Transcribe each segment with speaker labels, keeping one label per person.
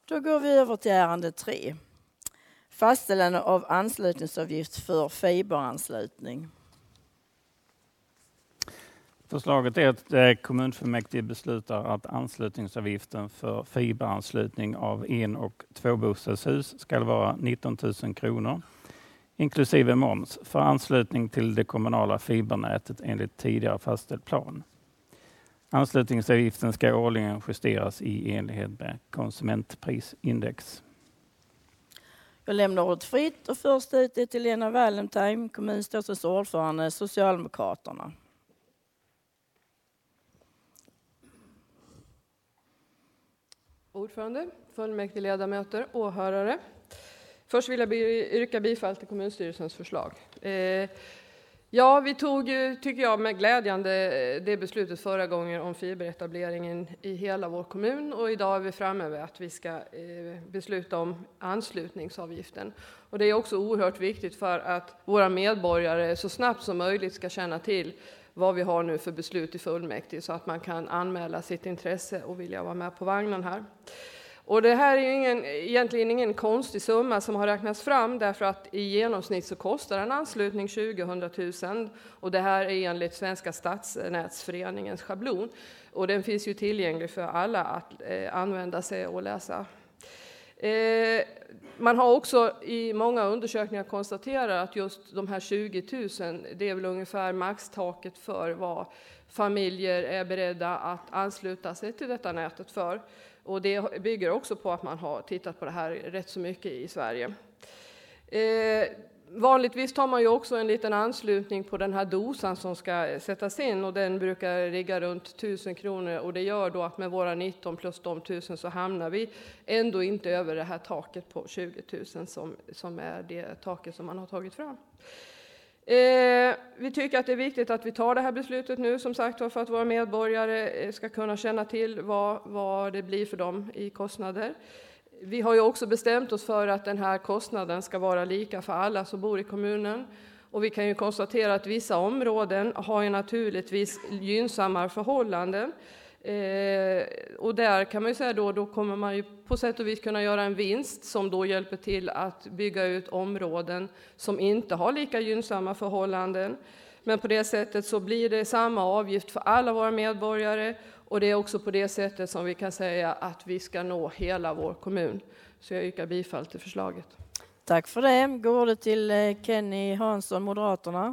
Speaker 1: Då går vi över till ärende 3. Fastställande av anslutningsavgift för fiberanslutning.
Speaker 2: Förslaget är att kommunfullmäktige beslutar att anslutningsavgiften för fiberanslutning av en- och tvåbostadshus ska vara 19 000 kronor, inklusive moms, för anslutning till det kommunala fibernätet enligt tidigare fastställd plan. Anslutningsavgiften ska årligen justeras i enlighet med konsumentprisindex.
Speaker 1: Jag lämnar ordet fritt och först ut är till Lena Wallentheim, kommunstyrelsens ordförande, Socialdemokraterna.
Speaker 3: Ordförande, fullmäktigeledamöter, åhörare. Först vill jag yrka bifall till kommunstyrelsens förslag. Vi tog, tycker jag, med glädjande det beslutet förra gången om fiberetableringen i hela vår kommun. Och idag är vi framme vid att vi ska besluta om anslutningsavgiften. Och det är också oerhört viktigt för att våra medborgare så snabbt som möjligt ska känna till vad vi har nu för beslut i fullmäktige så att man kan anmäla sitt intresse och vilja vara med på vagnen här. Och det här är egentligen ingen konstig summa som har räknats fram därför att i genomsnitt så kostar en anslutning 20 000 och det här är enligt Svenska stadsnätsföreningens schablon och den finns ju tillgänglig för alla att använda sig och läsa. Man har också i många undersökningar konstaterat att just de här 20 000 det är väl ungefär maxtaket för vad familjer är beredda att ansluta sig till detta nätet för. Och det bygger också på att man har tittat på det här rätt så mycket i Sverige. Vanligtvis tar man ju också en liten anslutning på den här dosan som ska sättas in och den brukar ligga runt 1000 kronor och det gör då att med våra 19 plus de 1000 så hamnar vi ändå inte över det här taket på 20 000 som är det taket som man har tagit fram. Vi tycker att det är viktigt att vi tar det här beslutet nu som sagt för att våra medborgare ska kunna känna till vad det blir för dem i kostnader. Vi har ju också bestämt oss för att den här kostnaden ska vara lika för alla som bor i kommunen. Och vi kan ju konstatera att vissa områden har ju naturligtvis gynnsammare förhållanden. Och där kan man ju säga då kommer man ju på sätt och vis kunna göra en vinst som då hjälper till att bygga ut områden som inte har lika gynnsamma förhållanden. Men på det sättet så blir det samma avgift för alla våra medborgare och det är också på det sättet som vi kan säga att vi ska nå hela vår kommun. Så jag yrkar bifall till förslaget.
Speaker 1: Tack för det. Går det till Kenny Hansson, Moderaterna.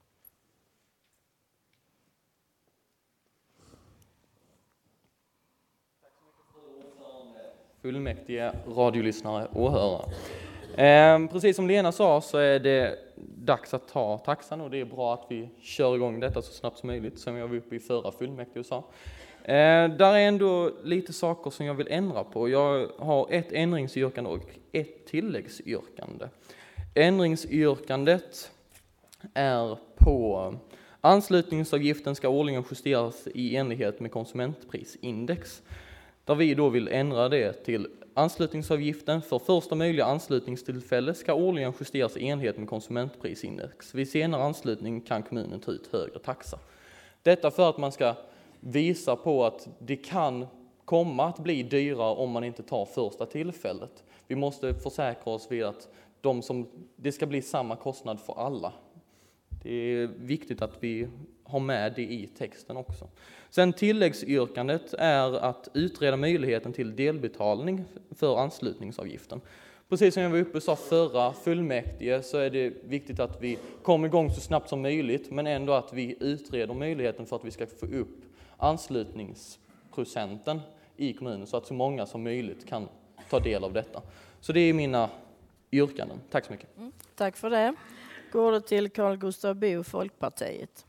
Speaker 4: Fullmäktige, radiolyssnare och åhörare. Precis som Lena sa så är det dags att ta taxan och det är bra att vi kör igång detta så snabbt som möjligt som jag var uppe i förra fullmäktige och sa. Där är ändå lite saker som jag vill ändra på. Jag har ett ändringsyrkande och ett tilläggsyrkande. Ändringsyrkandet är på anslutningsavgiften ska årligen justeras i enlighet med konsumentprisindex. Där vi då vill ändra det till anslutningsavgiften för första möjliga anslutningstillfälle ska årligen justeras i enlighet med konsumentprisindex. Vid senare anslutning kan kommunen ta ut högre taxa. Detta för att man ska visa på att det kan komma att bli dyrare om man inte tar första tillfället. Vi måste försäkra oss vid att det ska bli samma kostnad för alla. Det är viktigt att vi har med det i texten också. Sen tilläggsyrkandet är att utreda möjligheten till delbetalning för anslutningsavgiften. Precis som jag var uppe och sa förra fullmäktige så är det viktigt att vi kommer igång så snabbt som möjligt men ändå att vi utreder möjligheten för att vi ska få upp anslutningsprocenten i kommunen så att så många som möjligt kan ta del av detta. Så det är mina yrkanden. Tack så mycket.
Speaker 1: Tack för det. Går det till Carl Gustav Bo, Folkpartiet.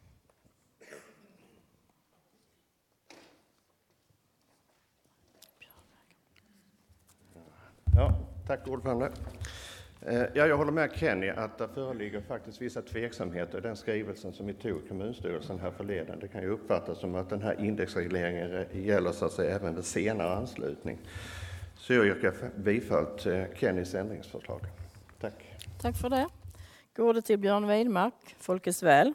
Speaker 5: Ja, tack ordförande. Jag håller med Kenny att det föreligger faktiskt vissa tveksamheter i den skrivelsen som vi tog i kommunstyrelsen här förleden. Det kan ju uppfattas som att den här indexregleringen gäller så att säga även vid senare anslutning. Så jag yrkar bifall till Kennys ändringsförslag. Tack.
Speaker 1: Tack för det. Går det till Björn Widmark, Folkets väl.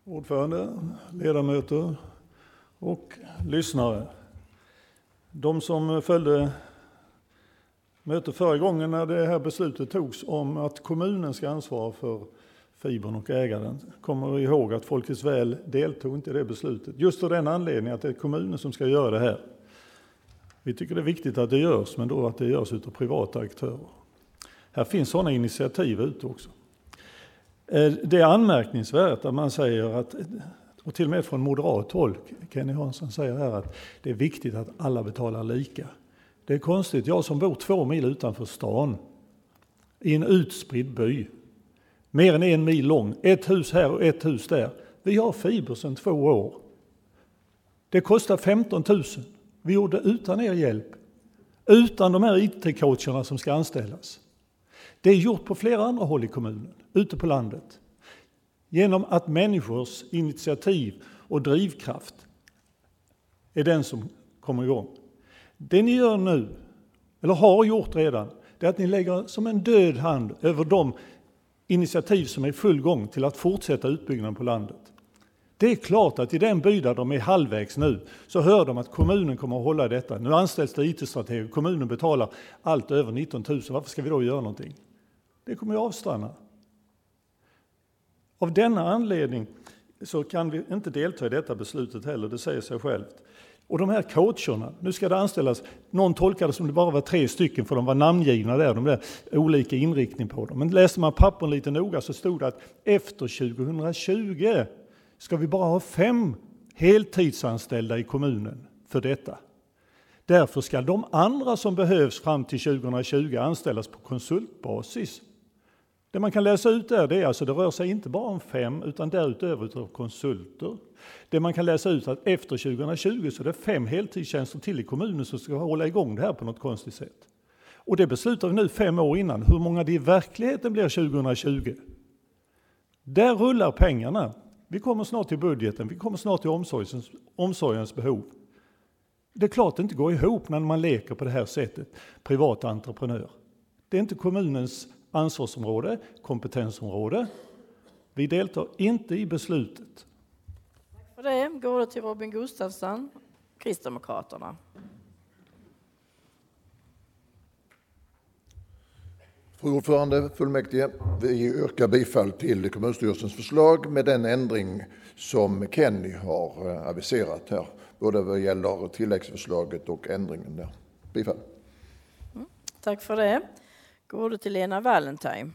Speaker 6: Ordförande, ledamöter och lyssnare. De som följde mötet förra gången när det här beslutet togs om att kommunen ska ansvara för fibern och ägaren kommer ihåg att Folkets Väl deltog inte i det beslutet. Just för den anledningen att det är kommunen som ska göra det här. Vi tycker det är viktigt att det görs, men då att det görs utav privata aktörer. Här finns sådana initiativ ute också. Det är anmärkningsvärt att man säger att, och till och med från moderat håll, Kenny Hansson säger här att det är viktigt att alla betalar lika. Det är konstigt, jag som bor 2 mil utanför stan, i en utspridd by, mer än 1 mil lång, ett hus här och ett hus där. Vi har fiber sedan 2 år. Det kostar 15 000. Vi gjorde det utan er hjälp, utan de här IT-coacherna som ska anställas. Det är gjort på flera andra håll i kommunen, ute på landet. Genom att människors initiativ och drivkraft är den som kommer igång. Det ni gör nu, eller har gjort redan, det är att ni lägger som en död hand över de initiativ som är i full gång till att fortsätta utbyggnaden på landet. Det är klart att i den by där de är halvvägs nu så hör de att kommunen kommer att hålla detta. Nu anställs det IT-strateger, kommunen betalar allt över 19 000. Varför ska vi då göra någonting? Det kommer ju avstanna. Av denna anledning så kan vi inte delta i detta beslutet heller, det säger sig självt. Och de här coacherna, nu ska det anställas, någon tolkade som det bara var 3 stycken för de var namngivna där, de där olika inriktning på dem. Men läste man pappren lite noga så stod det att efter 2020 ska vi bara ha 5 heltidsanställda i kommunen för detta. Därför ska de andra som behövs fram till 2020 anställas på konsultbasis. Det man kan läsa ut där, det är alltså det rör sig inte bara om 5 utan därutöver utav konsulter. Det man kan läsa ut att efter 2020 så är det 5 heltidstjänster till i kommunen som ska hålla igång det här på något konstigt sätt. Och det beslutar vi nu 5 år innan. Hur många det i verkligheten blir 2020? Där rullar pengarna. Vi kommer snart till budgeten, vi kommer snart till omsorgens behov. Det är klart det inte går ihop när man leker på det här sättet, privat entreprenör. Det är inte kommunens ansvarsområde, kompetensområde. Vi deltar inte i beslutet.
Speaker 1: Tack för det. Går det till Robin Gustafsson, Kristdemokraterna.
Speaker 7: Fru ordförande, fullmäktige, vi yrkar bifall till kommunstyrelsens förslag med den ändring som Kenny har aviserat här. Både vad gäller tilläggsförslaget och ändringen där. Bifall.
Speaker 1: Tack för det. Går det till Lena Valentine.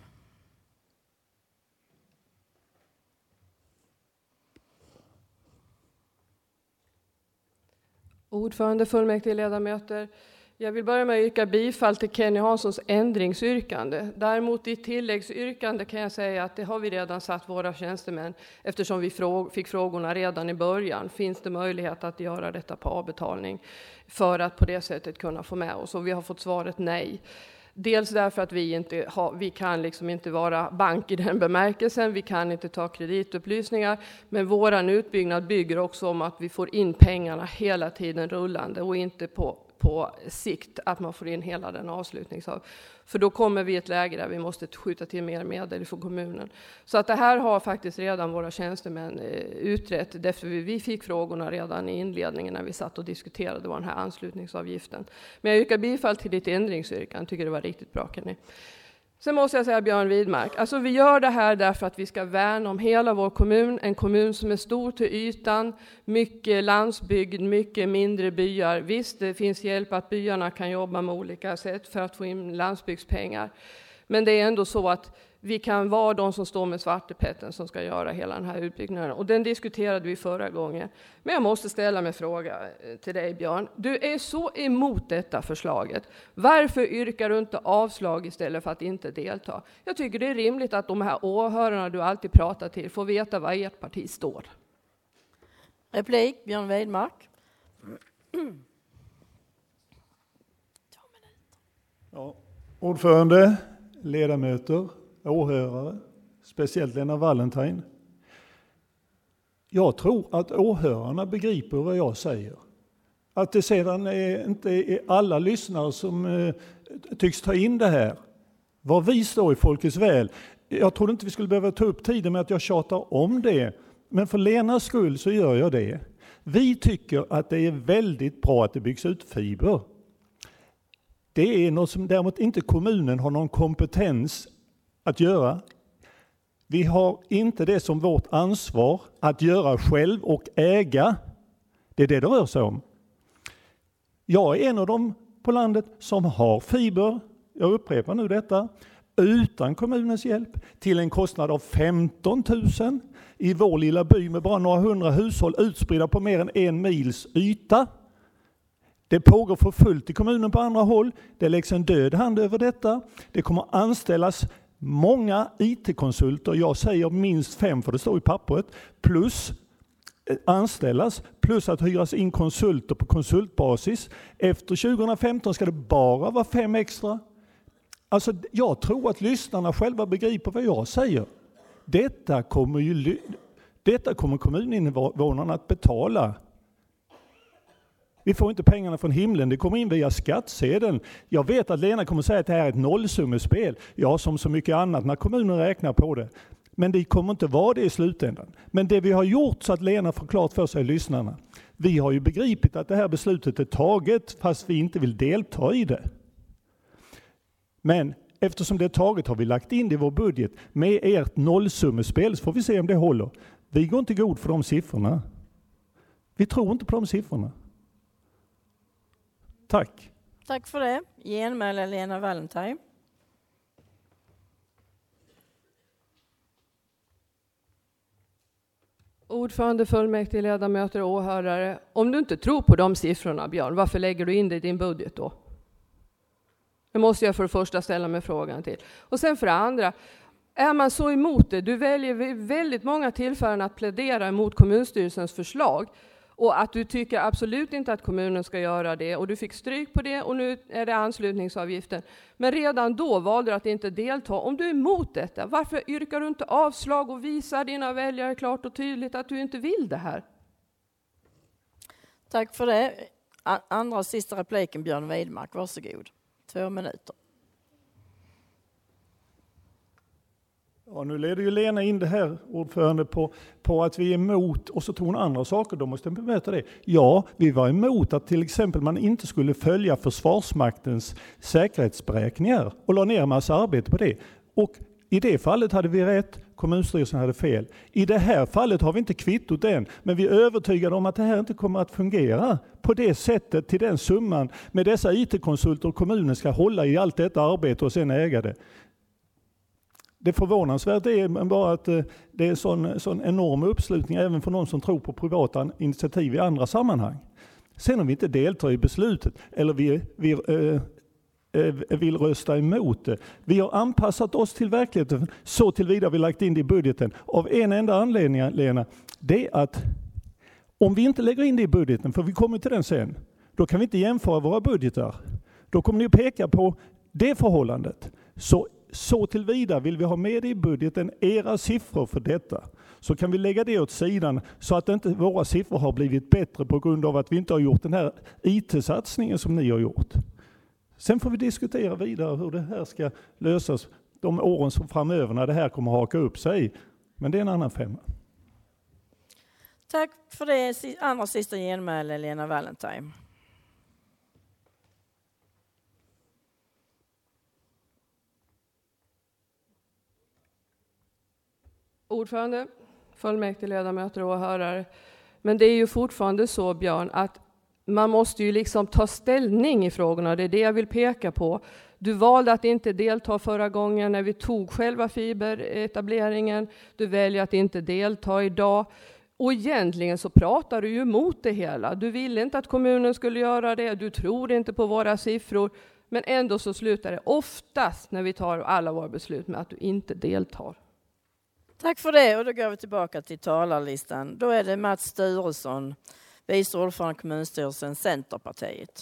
Speaker 3: Ordförande, fullmäktige, ledamöter. Jag vill börja med att yrka bifall till Kenny Hanssons ändringsyrkande. Däremot i tilläggsyrkande kan jag säga att det har vi redan satt våra tjänstemän eftersom vi fick frågorna redan i början. Finns det möjlighet att göra detta på avbetalning för att på det sättet kunna få med oss? Och vi har fått svaret nej. Dels därför att vi kan liksom inte vara bank i den bemärkelsen, vi kan inte ta kreditupplysningar, men våran utbyggnad bygger också om att vi får in pengarna hela tiden rullande och inte på sikt att man får in hela den avslutningsav. För då kommer vi i ett läge där vi måste skjuta till mer medel för kommunen. Så att det här har faktiskt redan våra tjänstemän utrett. Därför vi fick frågorna redan i inledningen när vi satt och diskuterade vad den här anslutningsavgiften. Men jag yrkar bifall till ditt ändringsyrkande. Tycker det var riktigt bra, Kenny. Sen måste jag säga Björn Widmark, alltså vi gör det här därför att vi ska värna om hela vår kommun, en kommun som är stor till ytan, mycket landsbygd, mycket mindre byar. Visst, det finns hjälp att byarna kan jobba med olika sätt för att få in landsbygdspengar. Men det är ändå så att vi kan vara de som står med svartepetten som ska göra hela den här utbyggnaden. Och den diskuterade vi förra gången. Men jag måste ställa mig fråga till dig, Björn. Du är så emot detta förslaget. Varför yrkar du inte avslag istället för att inte delta? Jag tycker det är rimligt att de här åhörarna du alltid pratar till får veta vad ert parti står.
Speaker 1: Replik, Björn Widmark.
Speaker 6: Ja, ordförande, ledamöter, åhörare, speciellt Lena Valentine. Jag tror att åhörarna begriper vad jag säger. Att det sedan inte är alla lyssnare som tycks ta in det här. Vad vi står i Folkets Väl. Jag trodde inte vi skulle behöva ta upp tiden med att jag tjatar om det. Men för Lenas skull så gör jag det. Vi tycker att det är väldigt bra att det byggs ut fiber. Det är något som däremot inte kommunen har någon kompetens att göra. Vi har inte det som vårt ansvar att göra själv och äga. Det är det rör sig om. Jag är en av dem på landet som har fiber, jag upprepar nu detta, utan kommunens hjälp till en kostnad av 15 000 i vår lilla by med bara några 100 hushåll utspridda på mer än 1 mils yta. Det pågår för fullt i kommunen på andra håll. Det läggs en död hand över detta. Det kommer anställas många IT-konsulter, jag säger minst 5 för det står i pappret, plus anställas, plus att hyras in konsulter på konsultbasis. Efter 2015 ska det bara vara 5 extra. Alltså jag tror att lyssnarna själva begriper vad jag säger. Detta kommer kommuninvånarna att betala. Vi får inte pengarna från himlen, det kommer in via skattsedeln. Jag vet att Lena kommer säga att det här är ett nollsummespel. Ja, som så mycket annat när kommunen räknar på det. Men det kommer inte vara det i slutändan. Men det vi har gjort så att Lena får klart för sig lyssnarna. Vi har ju begripit att det här beslutet är taget fast vi inte vill delta i det. Men eftersom det är taget har vi lagt in det i vår budget med ert nollsummespel så får vi se om det håller. Vi går inte god för de siffrorna. Vi tror inte på de siffrorna. Tack.
Speaker 1: Tack för det. Genmäle Lena Wallentheim.
Speaker 3: Ordförande, fullmäktige, ledamöter och åhörare. Om du inte tror på de siffrorna, Björn, varför lägger du in det i din budget då? Det måste jag för det första ställa mig frågan till. Och sen för det andra, är man så emot det? Du väljer vid väldigt många tillfällen att plädera emot kommunstyrelsens förslag. Och att du tycker absolut inte att kommunen ska göra det. Och du fick stryk på det och nu är det anslutningsavgiften. Men redan då valde du att inte delta. Om du är emot detta, varför yrkar du inte avslag och visar dina väljare klart och tydligt att du inte vill det här?
Speaker 1: Tack för det. Andra och sista repliken Björn Widmark, varsågod. 2 minuter.
Speaker 6: Ja, nu leder ju Lena in det här, ordförande, på att vi är emot, och så tog hon andra saker, då måste jag bemöta det. Ja, vi var emot att till exempel man inte skulle följa Försvarsmaktens säkerhetsberäkningar och la ner en massa arbete på det. Och i det fallet hade vi rätt, kommunstyrelsen hade fel. I det här fallet har vi inte kvittot än, men vi är övertygade om att det här inte kommer att fungera på det sättet till den summan med dessa IT-konsulter och kommunen ska hålla i allt detta arbete och sen äga det. Det förvånansvärt är bara att det är sån enorm uppslutning även för någon som tror på privata initiativ i andra sammanhang. Sen om vi inte deltar i beslutet eller vill rösta emot det. Vi har anpassat oss till verkligheten så tillvida vi lagt in det i budgeten. Av en enda anledning, Lena, det är att om vi inte lägger in det i budgeten, för vi kommer till den sen, då kan vi inte jämföra våra budgetar. Då kommer ni att peka på det förhållandet. Så tillvida vill vi ha med i budgeten era siffror för detta. Så kan vi lägga det åt sidan så att inte våra siffror har blivit bättre på grund av att vi inte har gjort den här IT-satsningen som ni har gjort. Sen får vi diskutera vidare hur det här ska lösas de åren som framöver när det här kommer haka upp sig. Men det är en annan femma.
Speaker 1: Tack för det. Andra sista genmäle Lena Wallentheim.
Speaker 3: Ordförande, fullmäktige, ledamöter och åhörare. Men det är ju fortfarande så, Björn, att man måste ju liksom ta ställning i frågorna. Det är det jag vill peka på. Du valde att inte delta förra gången när vi tog själva fiberetableringen. Du väljer att inte delta idag. Och egentligen så pratar du ju emot det hela. Du ville inte att kommunen skulle göra det. Du tror inte på våra siffror. Men ändå så slutar det oftast när vi tar alla våra beslut med att du inte deltar.
Speaker 1: Tack för det, och då går vi tillbaka till talarlistan. Då är det Mats Sturesson, vice ordförande kommunstyrelsen, Centerpartiet.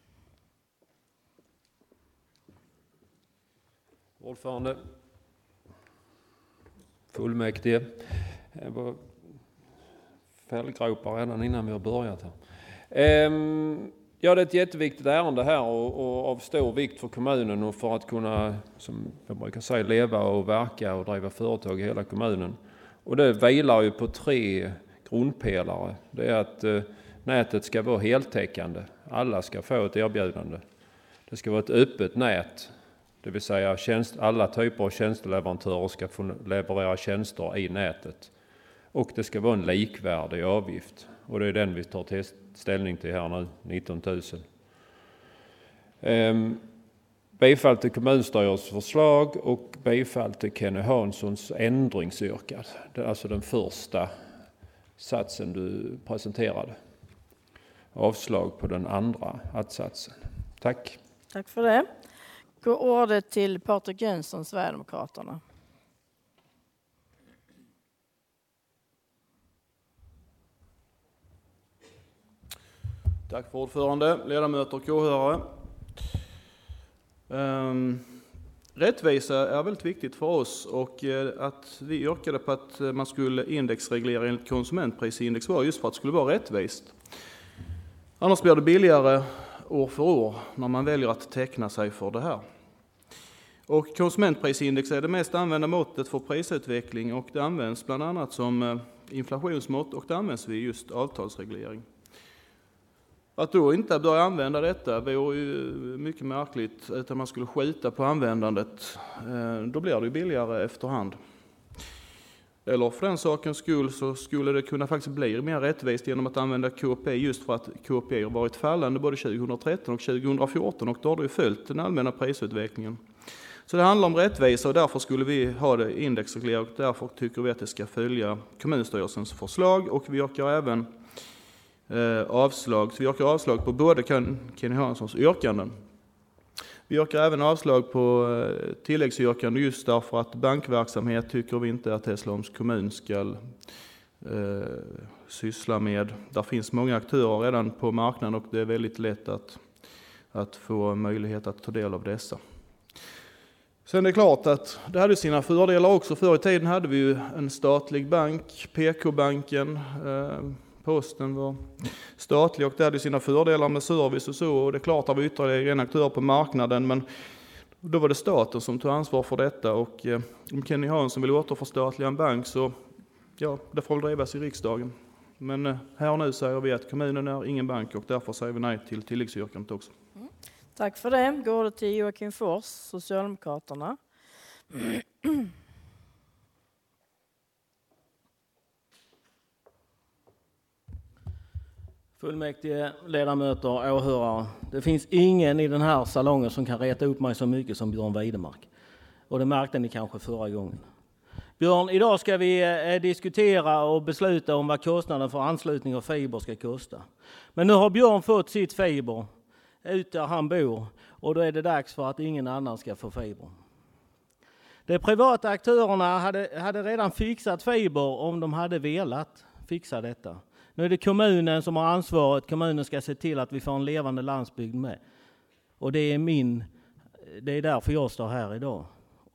Speaker 8: Ordförande, fullmäktige. Jag var fällgropar redan innan vi har börjat här. Ja, det är ett jätteviktigt ärende här och av stor vikt för kommunen och för att kunna, som jag brukar säga, leva och verka och driva företag i hela kommunen. Och det vilar ju på 3 grundpelare. Det är att nätet ska vara heltäckande. Alla ska få ett erbjudande. Det ska vara ett öppet nät. Det vill säga alla typer av tjänsteleverantörer ska få leverera tjänster i nätet. Och det ska vara en likvärdig avgift. Och det är den vi tar ställning till här nu, 19 000. Bifall till kommunstyrelsens förslag och bifall till Kenny Hanssons ändringsyrkande. Det är alltså den första satsen du presenterade. Avslag på den andra att-satsen. Tack.
Speaker 1: Tack för det. Går ordet till Patrik Jönsson, Sverigedemokraterna.
Speaker 9: Tack för ordförande, ledamöter och åhörare. Rättvisa är väldigt viktigt för oss och att vi yrkade på att man skulle indexreglera enligt konsumentprisindex var just för att det skulle vara rättvist. Annars blir det billigare år för år när man väljer att teckna sig för det här. Och konsumentprisindex är det mest använda måttet för prisutveckling och det används bland annat som inflationsmått och det används vid just avtalsreglering. Att då inte börja använda detta vore ju mycket märkligt, utan man skulle skjuta på användandet. Då blir det ju billigare efterhand. Eller för den sakens skull så skulle det kunna faktiskt bli mer rättvist genom att använda KPI just för att KPI har varit fallande både 2013 och 2014 och då har det ju följt den allmänna prisutvecklingen. Så det handlar om rättvisa och därför skulle vi ha det indexreglerat och därför tycker vi att det ska följa kommunstyrelsens förslag och vi yrkar även avslag. Så vi yrkar avslag på både Kenny Hanssons yrkanden. Vi yrkar även avslag på tilläggsyrkanden just därför att bankverksamhet tycker vi inte att Hässleholms kommun ska syssla med. Där finns många aktörer redan på marknaden och det är väldigt lätt att få möjlighet att ta del av dessa. Sen är det klart att det hade sina fördelar också. Förr i tiden hade vi ju en statlig bank, PK-banken. Posten var statlig och det hade sina fördelar med service och så. Och det är klart att vi ytterligare en aktör på marknaden men då var det staten som tog ansvar för detta. Och om Kenny Hansson vill återförstatliga en bank så ja, det får väl drivas i riksdagen. Men här och nu säger vi att kommunen är ingen bank och därför säger vi nej till tilläggsyrkandet också.
Speaker 1: Tack för det. Går det till Joakim Fors, Socialdemokraterna.
Speaker 10: Fullmäktige, ledamöter, åhörare. Det finns ingen i den här salongen som kan reta upp mig så mycket som Björn Weidemark. Och det märkte ni kanske förra gången. Björn, idag ska vi diskutera och besluta om vad kostnaden för anslutning av fiber ska kosta. Men nu har Björn fått sitt fiber ut där han bor och då är det dags för att ingen annan ska få fiber. De privata aktörerna hade redan fixat fiber om de hade velat fixa detta. Nu är det kommunen som har ansvaret. Kommunen ska se till att vi får en levande landsbygd med. Och det är därför jag står här idag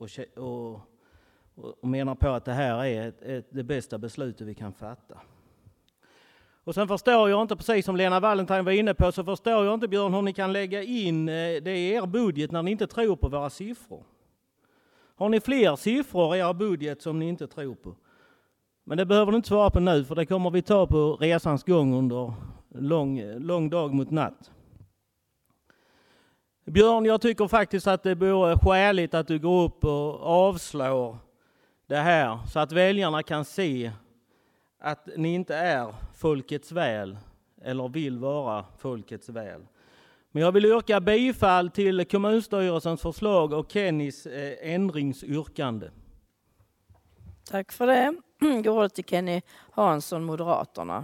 Speaker 10: och menar på att det här är det bästa beslutet vi kan fatta. Och sen förstår jag inte, precis som Lena Valentine var inne på, så förstår jag inte Björn hur ni kan lägga in det i er budget när ni inte tror på våra siffror. Har ni fler siffror i er budget som ni inte tror på? Men det behöver du inte svara på nu för det kommer vi ta på resans gång under lång dag mot natt. Björn, jag tycker faktiskt att det vore skäligt att du går upp och avslår det här så att väljarna kan se att ni inte är folkets väl eller vill vara folkets väl. Men jag vill yrka bifall till kommunstyrelsens förslag och Kennys ändringsyrkande.
Speaker 1: Tack för det. Går det till Kenny Hansson, Moderaterna.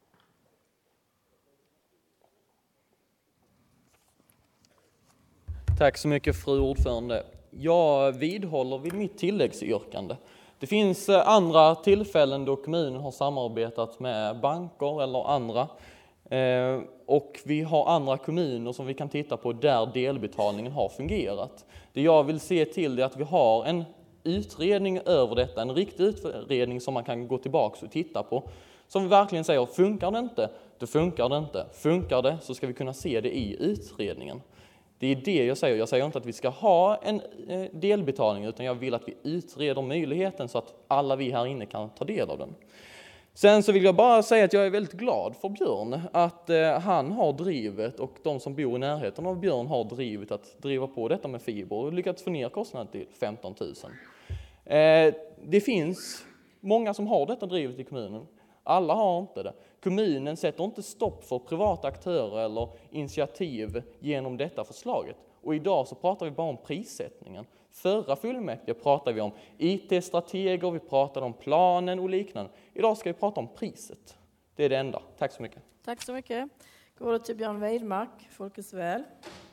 Speaker 4: Tack så mycket fru ordförande. Jag vidhåller vid mitt tilläggsyrkande. Det finns andra tillfällen då kommunen har samarbetat med banker eller andra. Och vi har andra kommuner som vi kan titta på där delbetalningen har fungerat. Det jag vill se till är att vi har en utredning över detta, en riktig utredning som man kan gå tillbaka och titta på. Som vi verkligen säger, funkar det inte, då funkar det inte. Funkar det så ska vi kunna se det i utredningen. Det är det jag säger. Jag säger inte att vi ska ha en delbetalning, utan jag vill att vi utreder möjligheten så att alla vi här inne kan ta del av den. Sen så vill jag bara säga att jag är väldigt glad för Björn, att han har drivet, och de som bor i närheten av Björn har drivit att driva på detta med fiber och lyckats få ner kostnaden till 15 000. Det finns många som har detta drivet i kommunen. Alla har inte det. Kommunen sätter inte stopp för privata aktörer eller initiativ genom detta förslaget. Och idag så pratar vi bara om prissättningen. Förra fullmäktige pratade vi om IT-strateger, vi pratade om planen och liknande. Idag ska vi prata om priset. Det är det enda. Tack så mycket.
Speaker 1: Tack så mycket. Går det till Björn Widmark, Folkets väl.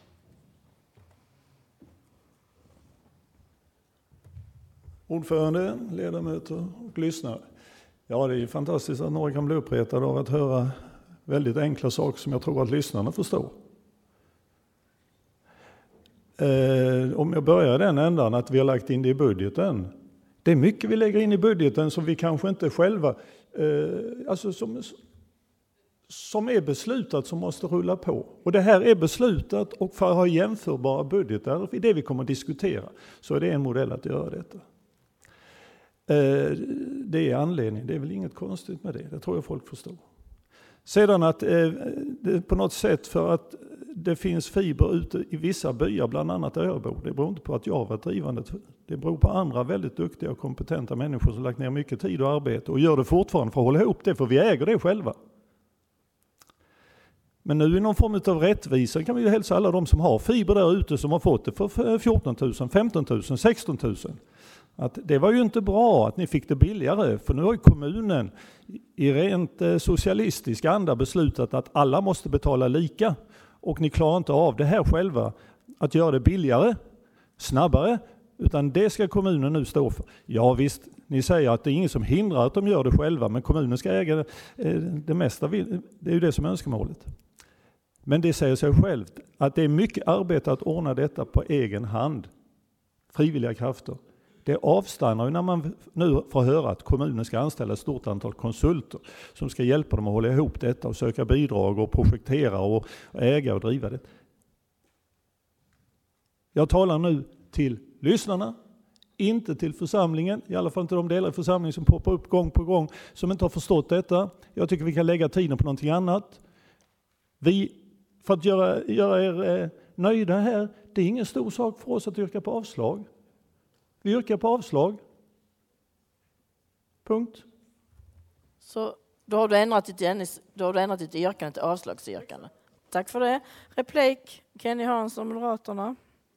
Speaker 6: Ordförande, ledamöter och lyssnare. Ja, det är ju fantastiskt att några kan bli uppretade av att höra väldigt enkla saker som jag tror att lyssnarna förstår. Om jag börjar i den ändan att vi har lagt in det i budgeten. Det är mycket vi lägger in i budgeten som vi kanske inte själva, alltså som är beslutat, som måste rulla på. Och det här är beslutat, och för att ha jämförbara budgetar i det vi kommer att diskutera, så är det en modell att göra detta. Det är anledningen, det är väl inget konstigt med det tror jag folk förstår. Sedan att det på något sätt, för att det finns fiber ute i vissa byar, bland annat Örebro, det beror inte på att jag har varit drivande, det beror på andra väldigt duktiga och kompetenta människor som lagt ner mycket tid och arbete och gör det fortfarande för att hålla ihop det, för vi äger det själva. Men nu i någon form av rättvisa kan vi ju hälsa alla de som har fiber där ute, som har fått det för 14 000, 15 000, 16 000. Att det var ju inte bra att ni fick det billigare, för nu har ju kommunen i rent socialistisk anda beslutat att alla måste betala lika, och ni klarar inte av det här själva, att göra det billigare, snabbare, utan det ska kommunen nu stå för. Ja visst, ni säger att det är ingen som hindrar att de gör det själva, men kommunen ska äga det mesta, det är ju det som är önskemålet. Men det säger sig självt att det är mycket arbete att ordna detta på egen hand, frivilliga krafter. Det avstannar ju när man nu får höra att kommunen ska anställa ett stort antal konsulter som ska hjälpa dem att hålla ihop detta och söka bidrag och projektera och äga och driva det. Jag talar nu till lyssnarna, inte till församlingen, i alla fall inte de delar i församlingen som poppar upp gång på gång som inte har förstått detta. Jag tycker vi kan lägga tiden på någonting annat. För att göra er nöjda här, det är ingen stor sak för oss att yrka på avslag. Vi yrkar på avslag. Punkt.
Speaker 1: Så då har du ändrat ditt yrkande till avslagsyrkande. Tack för det. Replik, Kenny Hansson, Moderaterna.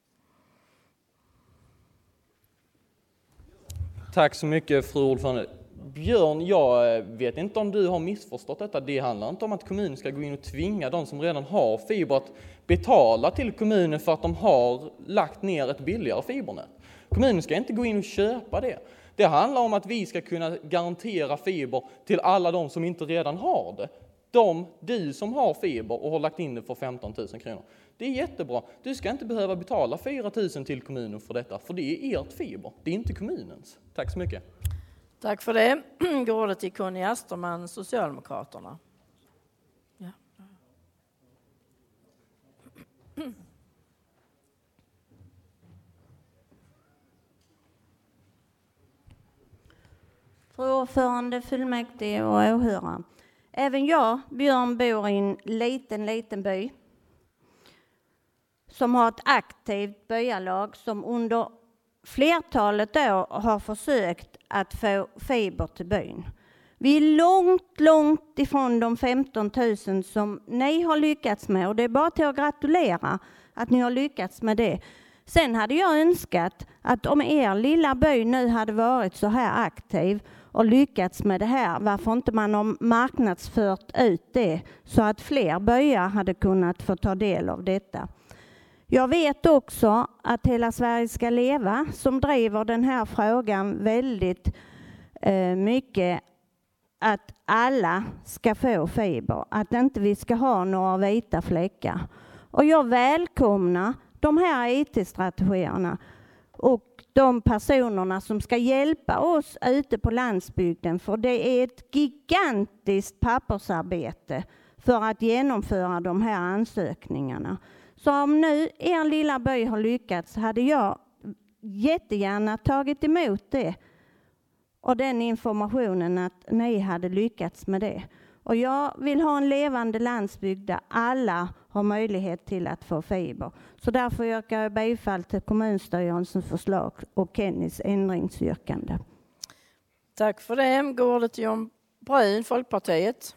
Speaker 4: Tack så mycket, fru ordförande. Björn, jag vet inte om du har missförstått detta. Det handlar inte om att kommunen ska gå in och tvinga de som redan har fiber att betala till kommunen för att de har lagt ner ett billigare fibernät. Kommunen ska inte gå in och köpa det. Det handlar om att vi ska kunna garantera fiber till alla de som inte redan har det. Du som har fiber och har lagt in det för 15 000 kronor. Det är jättebra. Du ska inte behöva betala 4 000 till kommunen för detta, för det är ert fiber. Det är inte kommunens. Tack så mycket.
Speaker 1: Tack för det. Går det till Conny Asterman, Socialdemokraterna. Ja.
Speaker 11: Fru ordförande, fullmäktige och åhörare. Även jag, Björn, bor i en liten by som har ett aktivt byalag som under flertalet år har försökt att få fiber till byn. Vi är långt ifrån de 15 000 som ni har lyckats med, och det är bara till att gratulera att ni har lyckats med det. Sen hade jag önskat att om er lilla by nu hade varit så här aktiv och lyckats med det här, varför inte man har marknadsfört ut det så att fler byar hade kunnat få ta del av detta. Jag vet också att Hela Sverige ska leva, som driver den här frågan väldigt mycket, att alla ska få fiber, att inte vi ska ha några vita fläckar. Och jag välkomnar de här IT-strategierna och de personerna som ska hjälpa oss ute på landsbygden, för det är ett gigantiskt pappersarbete för att genomföra de här ansökningarna. Så om nu er lilla by har lyckats, hade jag jättegärna tagit emot det och den informationen att ni hade lyckats med det. Och jag vill ha en levande landsbygd där alla har möjlighet till att få fiber. Så därför yrkar jag bifall till kommunstyrelsens förslag och Kennys ändringsyrkande.
Speaker 1: Tack för det. Går det till John Brun, Folkpartiet.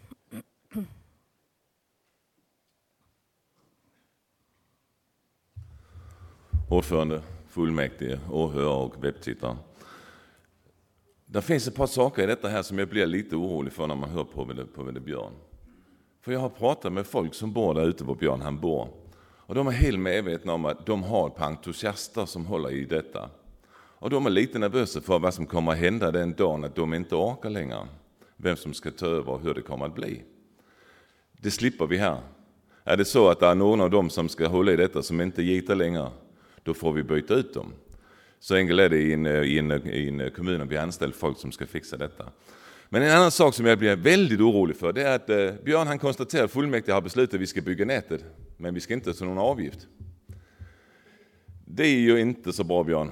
Speaker 12: Ordförande, fullmäktige, åhörare och webbtittare. Det finns ett par saker i detta här som jag blir lite orolig för när man hör på Björn. För jag har pratat med folk som bor där ute på Björn han bor. Och de är helt medvetna om att de har ett par entusiaster som håller i detta. Och de är lite nervösa för vad som kommer att hända den dagen att de inte orkar längre. Vem som ska ta över och hur det kommer att bli. Det slipper vi här. Är det så att det är någon av dem som ska hålla i detta som inte gitar längre, då får vi byta ut dem. Så enkelt är det i en kommun att vi anställer folk som ska fixa detta. Men en annan sak som jag blir väldigt orolig för, det är att Björn han konstaterar att fullmäktige har beslutat att vi ska bygga nätet. Men vi ska inte ta någon avgift. Det är ju inte så bra, Björn.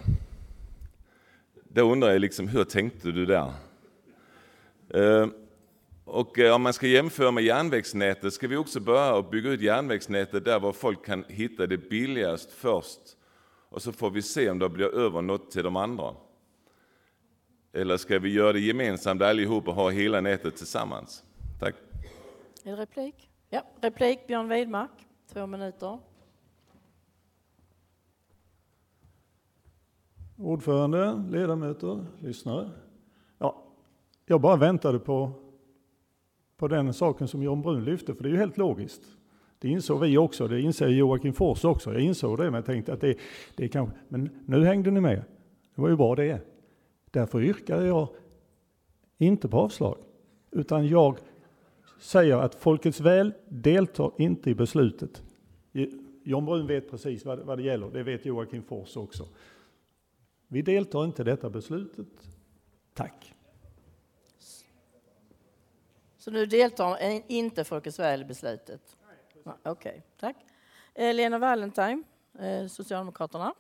Speaker 12: Då undrar jag liksom, hur tänkte du där? Och om man ska jämföra med järnvägsnätet, ska vi också börja bygga ut järnvägsnätet där var folk kan hitta det billigast först. Och så får vi se om det blir över något till de andra. Eller ska vi göra det gemensamt allihop och ha hela nätet tillsammans? Tack.
Speaker 1: En replik? Ja, replik Björn Widmark. 2 minuter.
Speaker 6: Ordförande, ledamöter, lyssnare. Ja, jag bara väntade på den saken som John Brun lyfte, för det är ju helt logiskt. Det insåg vi också, det inser Joakim Fors också. Jag insåg det, men jag tänkte att det kanske... Men nu hängde ni med. Det var ju bra det. Därför yrkar jag inte på avslag, utan jag säger att Folkets väl deltar inte i beslutet. John Brun vet precis vad det gäller, det vet Joakim Fors också. Vi deltar inte i detta beslutet. Tack.
Speaker 1: Så nu deltar inte Folkets väl i beslutet? Okej, tack. Lena Wallentheim, Socialdemokraterna.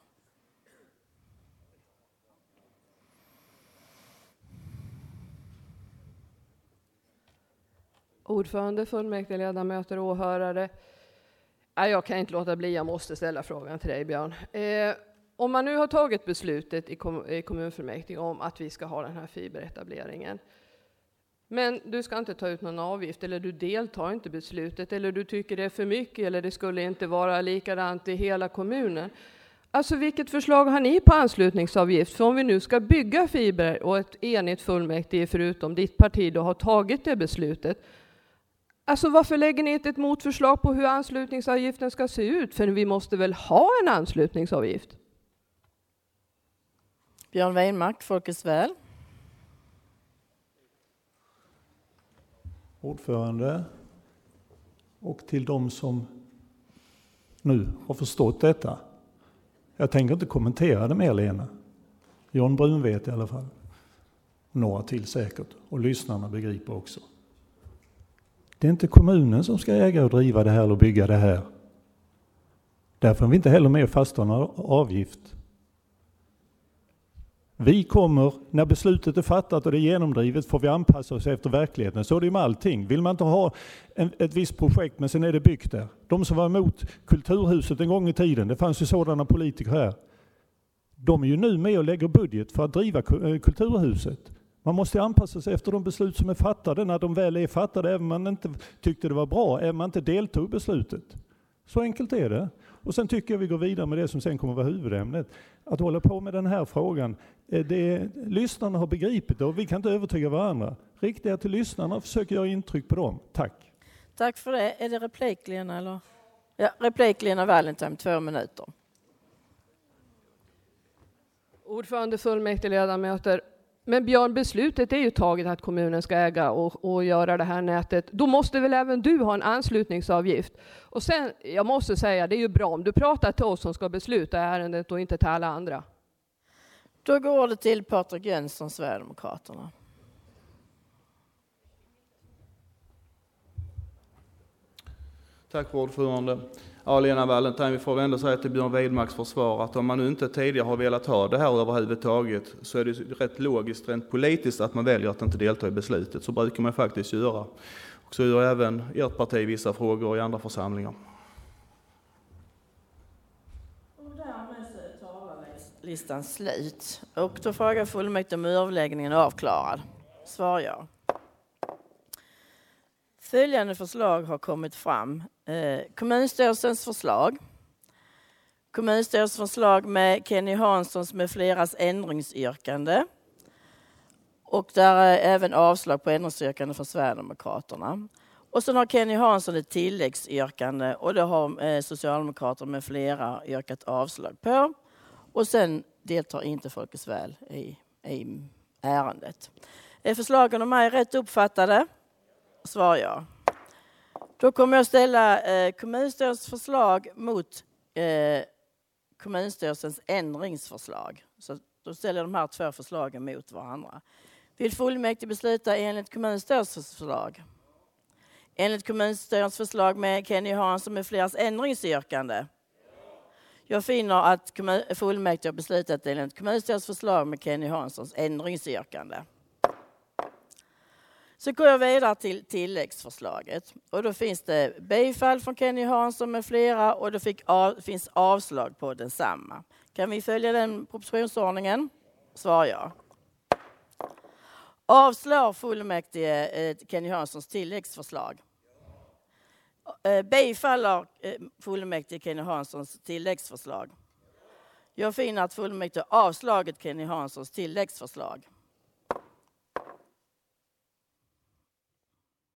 Speaker 3: Ordförande, fullmäktige, ledamöter och åhörare. Jag kan inte låta bli, jag måste ställa frågan till dig, Björn. Om man nu har tagit beslutet i kommunfullmäktige om att vi ska ha den här fiberetableringen, men du ska inte ta ut någon avgift, eller du deltar inte i beslutet, eller du tycker det är för mycket, eller det skulle inte vara likadant i hela kommunen. Alltså vilket förslag har ni på anslutningsavgift? För om vi nu ska bygga fiber och ett enigt fullmäktige förutom ditt parti då har tagit det beslutet. Alltså varför lägger ni inte ett motförslag på hur anslutningsavgiften ska se ut? För vi måste väl ha en anslutningsavgift?
Speaker 1: Björn Widmark, Folkets väl.
Speaker 6: Ordförande, och till de som nu har förstått detta. Jag tänker inte kommentera det mer, Lena. John Brun vet i alla fall. Några till säkert. Och lyssnarna begriper också. Det är inte kommunen som ska äga och driva det här eller bygga det här. Därför är vi inte heller med och fastställa någon avgift. Vi kommer, när beslutet är fattat och det är genomdrivet, får vi anpassa oss efter verkligheten. Så är det med allting. Vill man inte ha ett visst projekt men sen är det byggt där. De som var emot Kulturhuset en gång i tiden, det fanns ju sådana politiker här. De är ju nu med och lägger budget för att driva Kulturhuset. Man måste anpassa sig efter de beslut som är fattade när de väl är fattade, även om man inte tyckte det var bra, även om man inte deltog i beslutet. Så enkelt är det. Och sen tycker jag vi går vidare med det som sen kommer att vara huvudämnet. Att hålla på med den här frågan, lyssnarna har begripit det och vi kan inte övertyga varandra. Riktigt till lyssnarna och försöker göra intryck på dem. Tack.
Speaker 1: Tack för det. Är det replik, Lena? Eller? Ja, replik Lena Wallentheim, 2 minuter.
Speaker 3: Ordförande, fullmäktige, ledamöter. Men Björn, beslutet är ju taget att kommunen ska äga och göra det här nätet. Då måste väl även du ha en anslutningsavgift. Och sen, jag måste säga, det är ju bra om du pratar till oss som ska besluta ärendet och inte till alla andra.
Speaker 1: Då går det till Patrik Jönsson, Sverigedemokraterna.
Speaker 9: Tack för ordförande. Ja, Lena Wallentheim, vi får ändå säga till Björn Widmarks försvar att om man nu inte tidigare har velat ha det här överhuvudtaget så är det rätt logiskt rent politiskt att man väljer att inte delta i beslutet. Så brukar man faktiskt göra. Och så gör även ert parti vissa frågor i andra församlingar.
Speaker 1: Och därmed så är talarlistan slut. Och då frågar fullmäktige om överläggningen är avklarad. Svar ja. Följande förslag har kommit fram. Kommunstyrelsens förslag. Kommunstyrelsens förslag med Kenny Hanssons med fleras ändringsyrkande. Och där är även avslag på ändringsyrkande från Sverigedemokraterna. Och sen har Kenny Hansson ett tilläggsyrkande och det har Socialdemokraterna med flera yrkat avslag på. Och sen deltar inte Folkets Väl i ärendet. Är förslagen om är rätt uppfattade? Svar ja. Då kommer jag ställa kommunstyrelsens förslag mot kommunstyrelsens ändringsförslag. Så då ställer jag de här två förslagen mot varandra. Vill fullmäktige besluta enligt kommunstyrelsens förslag? Enligt kommunstyrelsens förslag med Kenny Hansson med fleras ändringsyrkande? Jag finner att fullmäktige har beslutat enligt kommunstyrelsens förslag med Kenny Hanssons ändringsyrkande. Så går jag vidare till tilläggsförslaget. Och då finns det bifall från Kenny Hansson med flera och det finns avslag på densamma. Kan vi följa den propositionsordningen? Svar ja. Avslår fullmäktige Kenny Hanssons tilläggsförslag? Bifaller fullmäktige Kenny Hanssons tilläggsförslag? Jag finner att fullmäktige avslagit Kenny Hanssons tilläggsförslag.